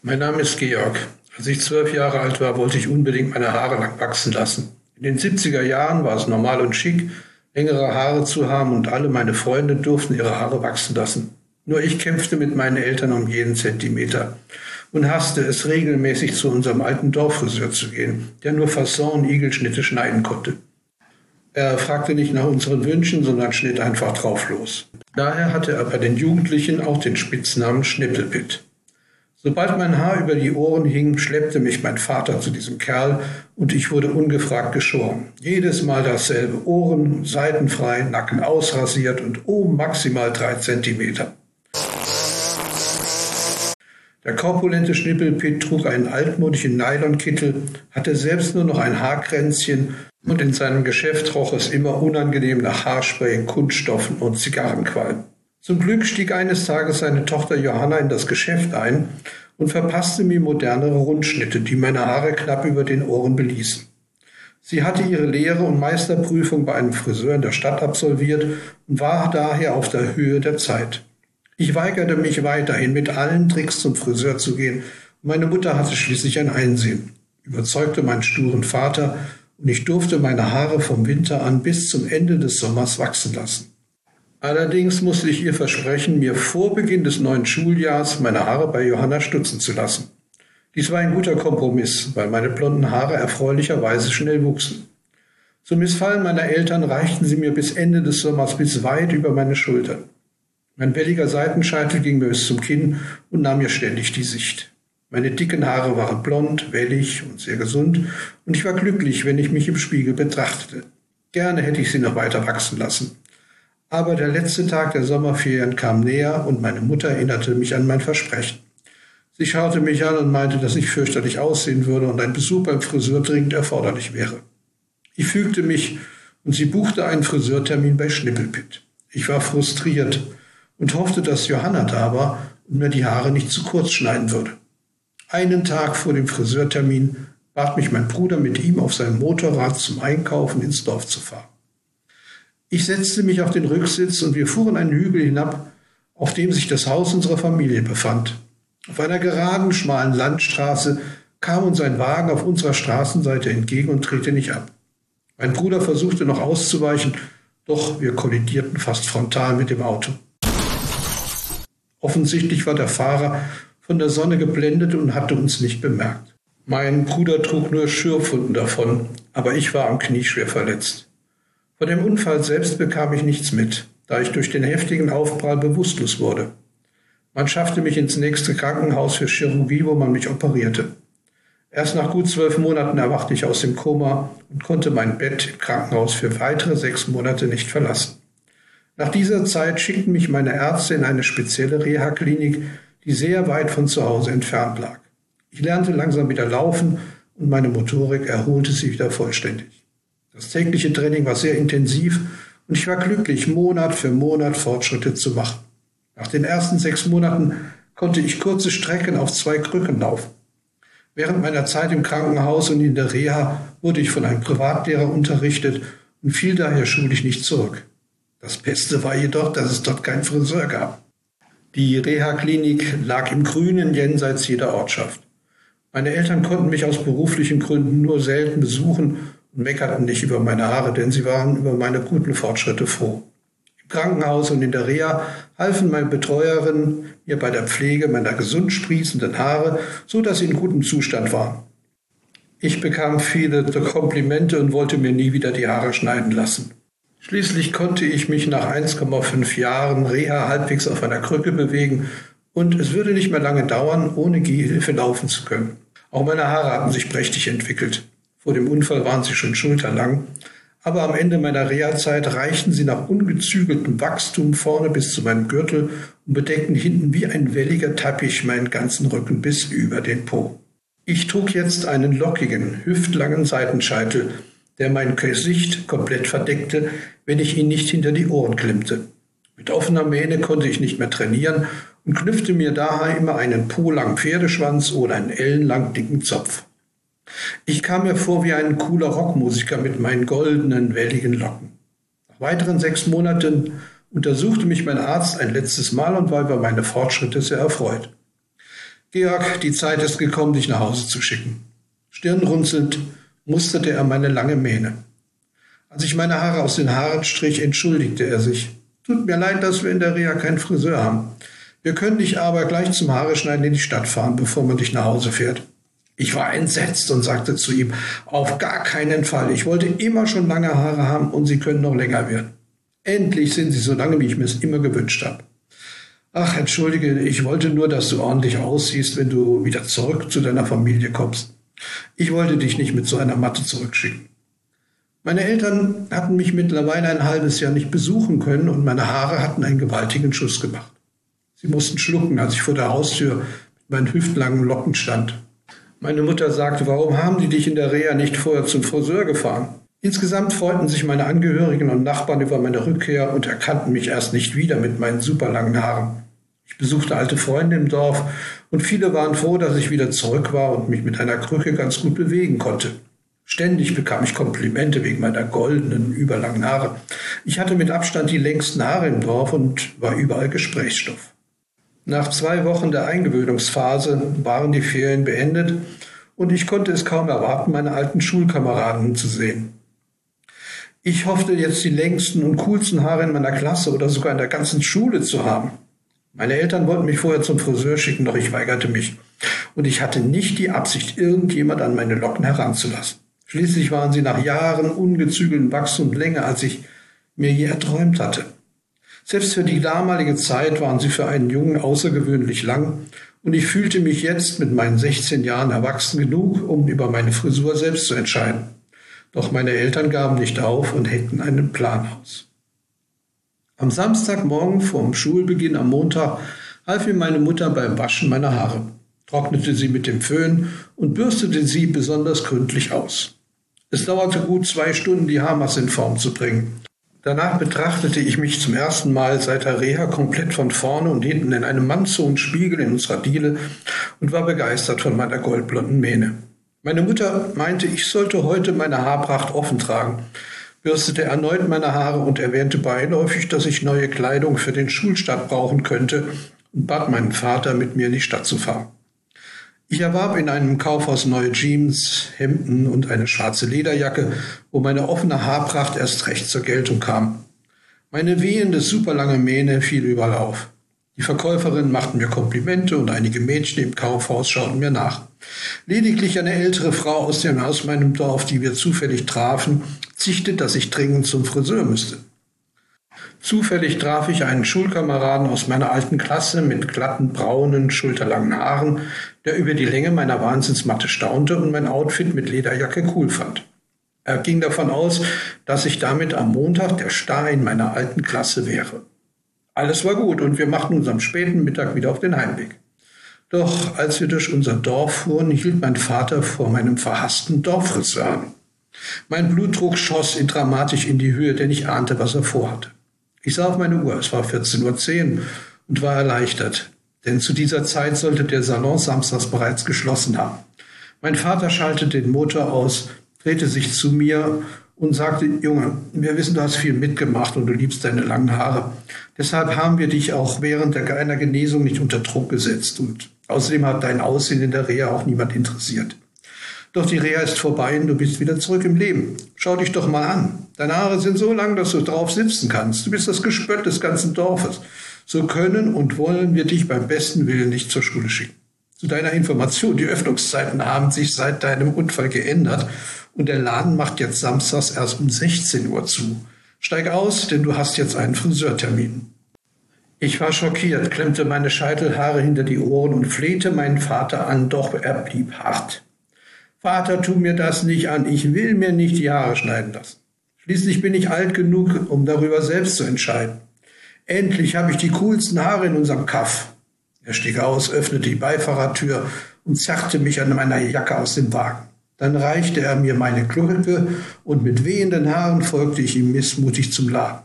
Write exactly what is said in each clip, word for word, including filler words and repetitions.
Mein Name ist Georg. Als ich zwölf Jahre alt war, wollte ich unbedingt meine Haare lang wachsen lassen. In den siebziger Jahren war es normal und schick, längere Haare zu haben und alle meine Freunde durften ihre Haare wachsen lassen. Nur ich kämpfte mit meinen Eltern um jeden Zentimeter und hasste es, regelmäßig zu unserem alten Dorffriseur zu gehen, der nur Fasson und Igelschnitte schneiden konnte. Er fragte nicht nach unseren Wünschen, sondern schnitt einfach drauf los. Daher hatte er bei den Jugendlichen auch den Spitznamen Schnippelpitt. Sobald mein Haar über die Ohren hing, schleppte mich mein Vater zu diesem Kerl und ich wurde ungefragt geschoren. Jedes Mal dasselbe, Ohren seitenfrei, Nacken ausrasiert und oben maximal drei Zentimeter. Der korpulente Schnippelpitt trug einen altmodischen Nylonkittel, hatte selbst nur noch ein Haarkränzchen und in seinem Geschäft roch es immer unangenehm nach Haarspray, Kunststoffen und Zigarrenqualm. Zum Glück stieg eines Tages seine Tochter Johanna in das Geschäft ein und verpasste mir modernere Rundschnitte, die meine Haare knapp über den Ohren beließen. Sie hatte ihre Lehre und Meisterprüfung bei einem Friseur in der Stadt absolviert und war daher auf der Höhe der Zeit. Ich weigerte mich weiterhin, mit allen Tricks zum Friseur zu gehen und meine Mutter hatte schließlich ein Einsehen, überzeugte meinen sturen Vater und ich durfte meine Haare vom Winter an bis zum Ende des Sommers wachsen lassen. Allerdings musste ich ihr versprechen, mir vor Beginn des neuen Schuljahrs meine Haare bei Johanna stutzen zu lassen. Dies war ein guter Kompromiss, weil meine blonden Haare erfreulicherweise schnell wuchsen. Zum Missfallen meiner Eltern reichten sie mir bis Ende des Sommers bis weit über meine Schultern. Mein welliger Seitenscheitel ging mir bis zum Kinn und nahm mir ständig die Sicht. Meine dicken Haare waren blond, wellig und sehr gesund und ich war glücklich, wenn ich mich im Spiegel betrachtete. Gerne hätte ich sie noch weiter wachsen lassen. Aber der letzte Tag der Sommerferien kam näher und meine Mutter erinnerte mich an mein Versprechen. Sie schaute mich an und meinte, dass ich fürchterlich aussehen würde und ein Besuch beim Friseur dringend erforderlich wäre. Ich fügte mich und sie buchte einen Friseurtermin bei Schnippelpitt. Ich war frustriert und hoffte, dass Johanna da war und mir die Haare nicht zu kurz schneiden würde. Einen Tag vor dem Friseurtermin bat mich mein Bruder, mit ihm auf seinem Motorrad zum Einkaufen ins Dorf zu fahren. Ich setzte mich auf den Rücksitz und wir fuhren einen Hügel hinab, auf dem sich das Haus unserer Familie befand. Auf einer geraden, schmalen Landstraße kam uns ein Wagen auf unserer Straßenseite entgegen und drehte nicht ab. Mein Bruder versuchte noch auszuweichen, doch wir kollidierten fast frontal mit dem Auto. Offensichtlich war der Fahrer von der Sonne geblendet und hatte uns nicht bemerkt. Mein Bruder trug nur Schürfwunden davon, aber ich war am Knie schwer verletzt. Von dem Unfall selbst bekam ich nichts mit, da ich durch den heftigen Aufprall bewusstlos wurde. Man schaffte mich ins nächste Krankenhaus für Chirurgie, wo man mich operierte. Erst nach gut zwölf Monaten erwachte ich aus dem Koma und konnte mein Bett im Krankenhaus für weitere sechs Monate nicht verlassen. Nach dieser Zeit schickten mich meine Ärzte in eine spezielle Reha-Klinik, die sehr weit von zu Hause entfernt lag. Ich lernte langsam wieder laufen und meine Motorik erholte sich wieder vollständig. Das tägliche Training war sehr intensiv und ich war glücklich, Monat für Monat Fortschritte zu machen. Nach den ersten sechs Monaten konnte ich kurze Strecken auf zwei Krücken laufen. Während meiner Zeit im Krankenhaus und in der Reha wurde ich von einem Privatlehrer unterrichtet und fiel daher schulisch nicht zurück. Das Beste war jedoch, dass es dort keinen Friseur gab. Die Reha-Klinik lag im Grünen jenseits jeder Ortschaft. Meine Eltern konnten mich aus beruflichen Gründen nur selten besuchen und meckerten nicht über meine Haare, denn sie waren über meine guten Fortschritte froh. Im Krankenhaus und in der Reha halfen meine Betreuerinnen mir bei der Pflege meiner gesund sprießenden Haare, so dass sie in gutem Zustand waren. Ich bekam viele Komplimente und wollte mir nie wieder die Haare schneiden lassen. Schließlich konnte ich mich nach eins Komma fünf Jahren Reha halbwegs auf einer Krücke bewegen und es würde nicht mehr lange dauern, ohne Gehhilfe laufen zu können. Auch meine Haare hatten sich prächtig entwickelt. Vor dem Unfall waren sie schon schulterlang, aber am Ende meiner Reha-Zeit reichten sie nach ungezügeltem Wachstum vorne bis zu meinem Gürtel und bedeckten hinten wie ein welliger Teppich meinen ganzen Rücken bis über den Po. Ich trug jetzt einen lockigen, hüftlangen Seitenscheitel, der mein Gesicht komplett verdeckte, wenn ich ihn nicht hinter die Ohren klemmte. Mit offener Mähne konnte ich nicht mehr trainieren und knüpfte mir daher immer einen po-langen Pferdeschwanz oder einen ellenlang dicken Zopf. Ich kam mir vor wie ein cooler Rockmusiker mit meinen goldenen, welligen Locken. Nach weiteren sechs Monaten untersuchte mich mein Arzt ein letztes Mal und war über meine Fortschritte sehr erfreut. Georg, die Zeit ist gekommen, dich nach Hause zu schicken. Stirnrunzelnd musterte er meine lange Mähne. Als ich meine Haare aus den Haaren strich, entschuldigte er sich. Tut mir leid, dass wir in der Reha keinen Friseur haben. Wir können dich aber gleich zum Haare schneiden in die Stadt fahren, bevor man dich nach Hause fährt. Ich war entsetzt und sagte zu ihm, auf gar keinen Fall. Ich wollte immer schon lange Haare haben und sie können noch länger werden. Endlich sind sie so lange, wie ich mir es immer gewünscht habe. Ach, entschuldige, ich wollte nur, dass du ordentlich aussiehst, wenn du wieder zurück zu deiner Familie kommst. Ich wollte dich nicht mit so einer Matte zurückschicken. Meine Eltern hatten mich mittlerweile ein halbes Jahr nicht besuchen können und meine Haare hatten einen gewaltigen Schuss gemacht. Sie mussten schlucken, als ich vor der Haustür mit meinen hüftlangen Locken stand. Meine Mutter sagte, warum haben die dich in der Reha nicht vorher zum Friseur gefahren? Insgesamt freuten sich meine Angehörigen und Nachbarn über meine Rückkehr und erkannten mich erst nicht wieder mit meinen superlangen Haaren. Ich besuchte alte Freunde im Dorf und viele waren froh, dass ich wieder zurück war und mich mit einer Krücke ganz gut bewegen konnte. Ständig bekam ich Komplimente wegen meiner goldenen, überlangen Haare. Ich hatte mit Abstand die längsten Haare im Dorf und war überall Gesprächsstoff. Nach zwei Wochen der Eingewöhnungsphase waren die Ferien beendet und ich konnte es kaum erwarten, meine alten Schulkameraden zu sehen. Ich hoffte jetzt die längsten und coolsten Haare in meiner Klasse oder sogar in der ganzen Schule zu haben. Meine Eltern wollten mich vorher zum Friseur schicken, doch ich weigerte mich. Und ich hatte nicht die Absicht, irgendjemand an meine Locken heranzulassen. Schließlich waren sie nach Jahren ungezügelten Wachs und Länge, als ich mir je erträumt hatte. Selbst für die damalige Zeit waren sie für einen Jungen außergewöhnlich lang und ich fühlte mich jetzt mit meinen sechzehn Jahren erwachsen genug, um über meine Frisur selbst zu entscheiden. Doch meine Eltern gaben nicht auf und heckten einen Plan aus. Am Samstagmorgen vor dem Schulbeginn am Montag half mir meine Mutter beim Waschen meiner Haare, trocknete sie mit dem Föhn und bürstete sie besonders gründlich aus. Es dauerte gut zwei Stunden, die Haarmasse in Form zu bringen. Danach betrachtete ich mich zum ersten Mal seit der Reha komplett von vorne und hinten in einem mannshohen Spiegel in unserer Diele und war begeistert von meiner goldblonden Mähne. Meine Mutter meinte, ich sollte heute meine Haarpracht offen tragen, bürstete erneut meine Haare und erwähnte beiläufig, dass ich neue Kleidung für den Schulstart brauchen könnte und bat meinen Vater, mit mir in die Stadt zu fahren. Ich erwarb in einem Kaufhaus neue Jeans, Hemden und eine schwarze Lederjacke, wo meine offene Haarpracht erst recht zur Geltung kam. Meine wehende, superlange Mähne fiel überall auf. Die Verkäuferinnen machten mir Komplimente und einige Mädchen im Kaufhaus schauten mir nach. Lediglich eine ältere Frau aus, dem, aus meinem Dorf, die wir zufällig trafen, zichte, dass ich dringend zum Friseur müsste. Zufällig traf ich einen Schulkameraden aus meiner alten Klasse mit glatten, braunen, schulterlangen Haaren, der über die Länge meiner Wahnsinnsmatte staunte und mein Outfit mit Lederjacke cool fand. Er ging davon aus, dass ich damit am Montag der Star in meiner alten Klasse wäre. Alles war gut und wir machten uns am späten Mittag wieder auf den Heimweg. Doch als wir durch unser Dorf fuhren, hielt mein Vater vor meinem verhassten Dorffriseur an. Mein Blutdruck schoss in dramatisch in die Höhe, denn ich ahnte, was er vorhatte. Ich sah auf meine Uhr, es war vierzehn Uhr zehn und war erleichtert, denn zu dieser Zeit sollte der Salon samstags bereits geschlossen haben. Mein Vater schaltete den Motor aus, drehte sich zu mir und sagte, Junge, wir wissen, du hast viel mitgemacht und du liebst deine langen Haare. Deshalb haben wir dich auch während deiner Genesung nicht unter Druck gesetzt und außerdem hat dein Aussehen in der Reha auch niemand interessiert. Doch die Reha ist vorbei und du bist wieder zurück im Leben. Schau dich doch mal an. Deine Haare sind so lang, dass du drauf sitzen kannst. Du bist das Gespött des ganzen Dorfes. So können und wollen wir dich beim besten Willen nicht zur Schule schicken. Zu deiner Information, die Öffnungszeiten haben sich seit deinem Unfall geändert und der Laden macht jetzt samstags erst um sechzehn Uhr zu. Steig aus, denn du hast jetzt einen Friseurtermin. Ich war schockiert, klemmte meine Scheitelhaare hinter die Ohren und flehte meinen Vater an, doch er blieb hart. Vater, tu mir das nicht an, ich will mir nicht die Haare schneiden lassen. Schließlich bin ich alt genug, um darüber selbst zu entscheiden. Endlich habe ich die coolsten Haare in unserem Kaff. Er stieg aus, öffnete die Beifahrertür und zerrte mich an meiner Jacke aus dem Wagen. Dann reichte er mir meine Krücke und mit wehenden Haaren folgte ich ihm missmutig zum Laden.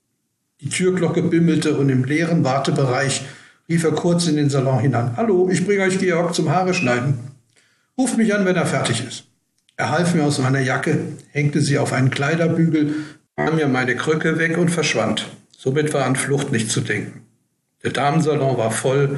Die Türglocke bimmelte und im leeren Wartebereich rief er kurz in den Salon hinein. Hallo, ich bringe euch Georg zum Haare schneiden. Ruft mich an, wenn er fertig ist. Er half mir aus meiner Jacke, hängte sie auf einen Kleiderbügel, nahm mir meine Krücke weg und verschwand. Somit war an Flucht nicht zu denken. Der Damensalon war voll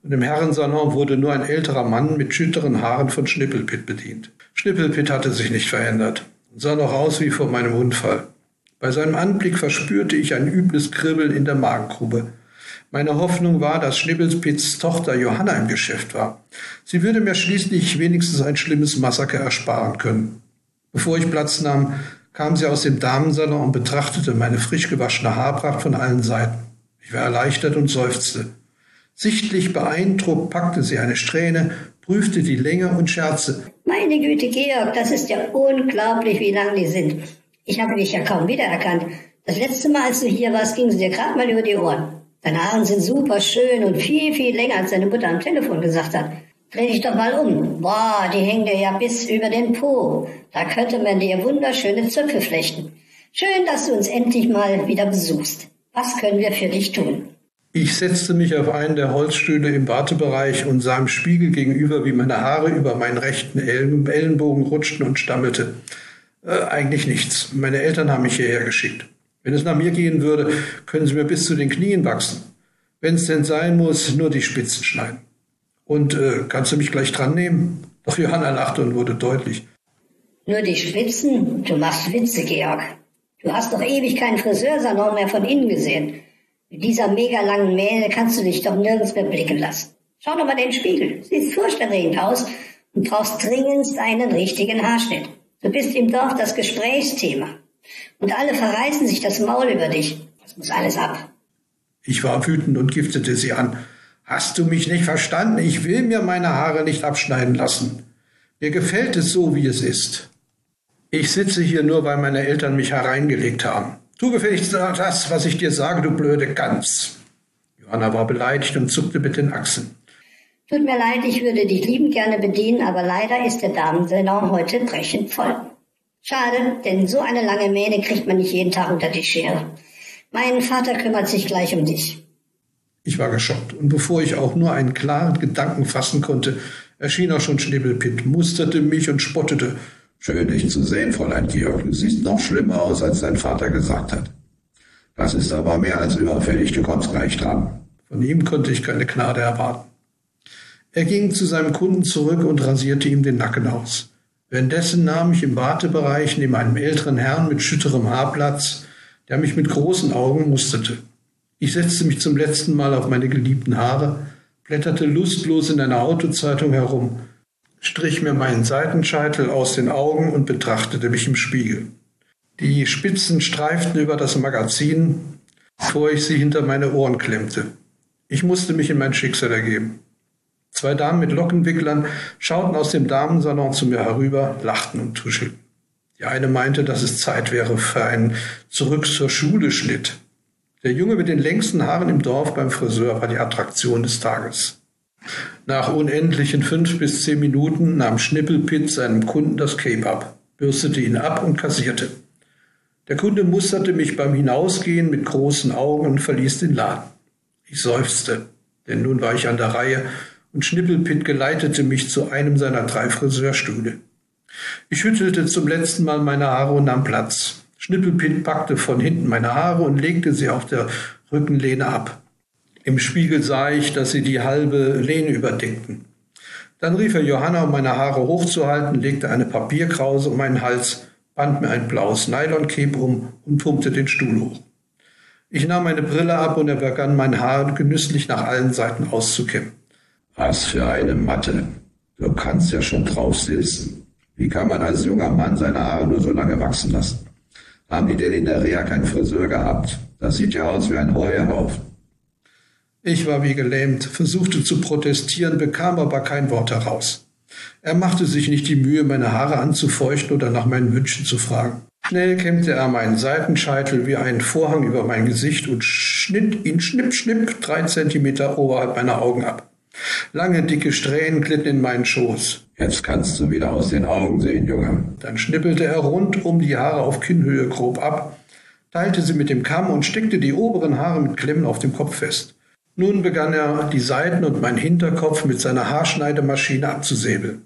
Und im Herrensalon wurde nur ein älterer Mann mit schütteren Haaren von Schnippelpitt bedient. Schnippelpitt hatte sich nicht verändert und sah noch aus wie vor meinem Unfall. Bei seinem Anblick verspürte ich ein übles Kribbeln in der Magengrube. Meine Hoffnung war, dass Schnippelpitts Tochter Johanna im Geschäft war. Sie würde mir schließlich wenigstens ein schlimmes Massaker ersparen können. Bevor ich Platz nahm, kam sie aus dem Damensalon und betrachtete meine frisch gewaschene Haarpracht von allen Seiten. Ich war erleichtert und seufzte. Sichtlich beeindruckt packte sie eine Strähne, prüfte die Länge und scherzte. Meine Güte, Georg, das ist ja unglaublich, wie lang die sind. Ich habe dich ja kaum wiedererkannt. Das letzte Mal, als du hier warst, ging sie dir gerade mal über die Ohren. Deine Haare sind super schön und viel, viel länger, als deine Mutter am Telefon gesagt hat. Dreh dich doch mal um. Boah, die hängen dir ja bis über den Po. Da könnte man dir wunderschöne Zöpfe flechten. Schön, dass du uns endlich mal wieder besuchst. Was können wir für dich tun? Ich setzte mich auf einen der Holzstühle im Wartebereich und sah im Spiegel gegenüber, wie meine Haare über meinen rechten Ellenbogen rutschten und stammelte. Äh, eigentlich nichts. Meine Eltern haben mich hierher geschickt. Wenn es nach mir gehen würde, können sie mir bis zu den Knien wachsen. Wenn es denn sein muss, nur die Spitzen schneiden. Und äh, kannst du mich gleich dran nehmen? Doch Johanna lachte und wurde deutlich. Nur die Spitzen? Du machst Witze, Georg. Du hast doch ewig keinen Friseursalon mehr von innen gesehen. Mit dieser mega langen Mähne kannst du dich doch nirgends mehr blicken lassen. Schau doch mal in den Spiegel. Siehst furchterregend aus und brauchst dringendst einen richtigen Haarschnitt. Du bist im Dorf das Gesprächsthema. Und alle verreißen sich das Maul über dich. Das muss alles ab. Ich war wütend und giftete sie an. Hast du mich nicht verstanden? Ich will mir meine Haare nicht abschneiden lassen. Mir gefällt es so, wie es ist. Ich sitze hier nur, weil meine Eltern mich hereingelegt haben. Tu gefälligst das, was ich dir sage, du blöde Gans. Johanna war beleidigt und zuckte mit den Achseln. Tut mir leid, ich würde dich liebend gerne bedienen, aber leider ist der Damensalon heute brechend voll. Schade, denn so eine lange Mähne kriegt man nicht jeden Tag unter die Schere. Mein Vater kümmert sich gleich um dich. Ich war geschockt, und bevor ich auch nur einen klaren Gedanken fassen konnte, erschien auch schon Schnippelpitt, musterte mich und spottete. Schön, dich zu sehen, Fräulein Georg. Du siehst noch schlimmer aus, als dein Vater gesagt hat. Das ist aber mehr als überfällig, du kommst gleich dran. Von ihm konnte ich keine Gnade erwarten. Er ging zu seinem Kunden zurück und rasierte ihm den Nacken aus. Währenddessen nahm ich im Wartebereich neben einem älteren Herrn mit schütterem Haar Platz, der mich mit großen Augen musterte. Ich setzte mich zum letzten Mal auf meine geliebten Haare, blätterte lustlos in einer Autozeitung herum, strich mir meinen Seitenscheitel aus den Augen und betrachtete mich im Spiegel. Die Spitzen streiften über das Magazin, bevor ich sie hinter meine Ohren klemmte. Ich musste mich in mein Schicksal ergeben. Zwei Damen mit Lockenwicklern schauten aus dem Damensalon zu mir herüber, lachten und tuschelten. Die eine meinte, dass es Zeit wäre für einen Zurück-zur-Schule-Schnitt. Der Junge mit den längsten Haaren im Dorf beim Friseur war die Attraktion des Tages. Nach unendlichen fünf bis zehn Minuten nahm Schnippelpitt seinem Kunden das Cape ab, bürstete ihn ab und kassierte. Der Kunde musterte mich beim Hinausgehen mit großen Augen und verließ den Laden. Ich seufzte, denn nun war ich an der Reihe und Schnippelpitt geleitete mich zu einem seiner drei Friseurstühle. Ich schüttelte zum letzten Mal meine Haare und nahm Platz. Schnippelpitt packte von hinten meine Haare und legte sie auf der Rückenlehne ab. Im Spiegel sah ich, dass sie die halbe Lehne überdeckten. Dann rief er Johanna, um meine Haare hochzuhalten, legte eine Papierkrause um meinen Hals, band mir ein blaues Nyloncape um und pumpte den Stuhl hoch. Ich nahm meine Brille ab und er begann, mein Haar genüsslich nach allen Seiten auszukämmen. Was für eine Matte. Du kannst ja schon drauf sitzen. Wie kann man als junger Mann seine Haare nur so lange wachsen lassen? Haben die denn in der Reha keinen Friseur gehabt? Das sieht ja aus wie ein Heuhaufen. Ich war wie gelähmt, versuchte zu protestieren, bekam aber kein Wort heraus. Er machte sich nicht die Mühe, meine Haare anzufeuchten oder nach meinen Wünschen zu fragen. Schnell kämmte er meinen Seitenscheitel wie einen Vorhang über mein Gesicht und schnitt ihn schnipp, schnipp drei Zentimeter oberhalb meiner Augen ab. Lange, dicke Strähnen glitten in meinen Schoß. Jetzt kannst du wieder aus den Augen sehen, Junge. Dann schnippelte er rundum die Haare auf Kinnhöhe grob ab, teilte sie mit dem Kamm und steckte die oberen Haare mit Klemmen auf dem Kopf fest. Nun begann er, die Seiten und meinen Hinterkopf mit seiner Haarschneidemaschine abzusäbeln.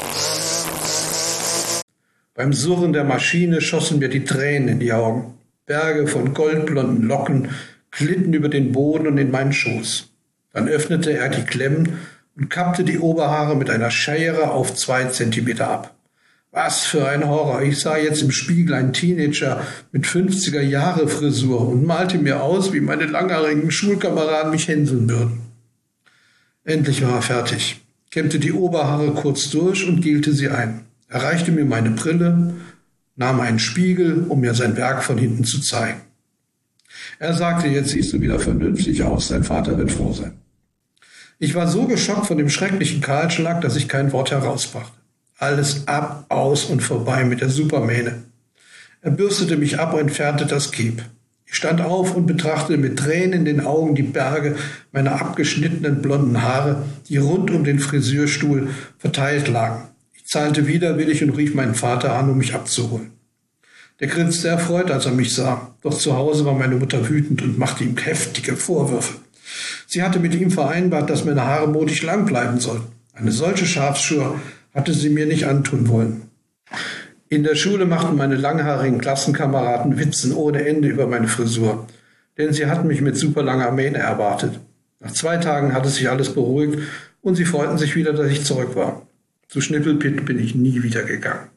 Beim Surren der Maschine schossen mir die Tränen in die Augen. Berge von goldblonden Locken glitten über den Boden und in meinen Schoß. Dann öffnete er die Klemmen und kappte die Oberhaare mit einer Schere auf zwei Zentimeter ab. Was für ein Horror! Ich sah jetzt im Spiegel einen Teenager mit fünfziger-Jahre-Frisur und malte mir aus, wie meine langhaarigen Schulkameraden mich hänseln würden. Endlich war er fertig, kämmte die Oberhaare kurz durch und gelte sie ein. Er reichte mir meine Brille, nahm einen Spiegel, um mir sein Werk von hinten zu zeigen. Er sagte, jetzt siehst du wieder vernünftig aus, dein Vater wird froh sein. Ich war so geschockt von dem schrecklichen Kahlschlag, dass ich kein Wort herausbrachte. Alles ab, aus und vorbei mit der Supermähne. Er bürstete mich ab und entfernte das Kieb. Ich stand auf und betrachtete mit Tränen in den Augen die Berge meiner abgeschnittenen blonden Haare, die rund um den Friseurstuhl verteilt lagen. Ich zahlte widerwillig und rief meinen Vater an, um mich abzuholen. Der grinste erfreut, als er mich sah. Doch zu Hause war meine Mutter wütend und machte ihm heftige Vorwürfe. Sie hatte mit ihm vereinbart, dass meine Haare modisch lang bleiben sollten. Eine solche Schafsschur hatte sie mir nicht antun wollen. In der Schule machten meine langhaarigen Klassenkameraden Witzen ohne Ende über meine Frisur, denn sie hatten mich mit super langer Mähne erwartet. Nach zwei Tagen hatte sich alles beruhigt und sie freuten sich wieder, dass ich zurück war. Zu Schnippelpitt bin ich nie wieder gegangen.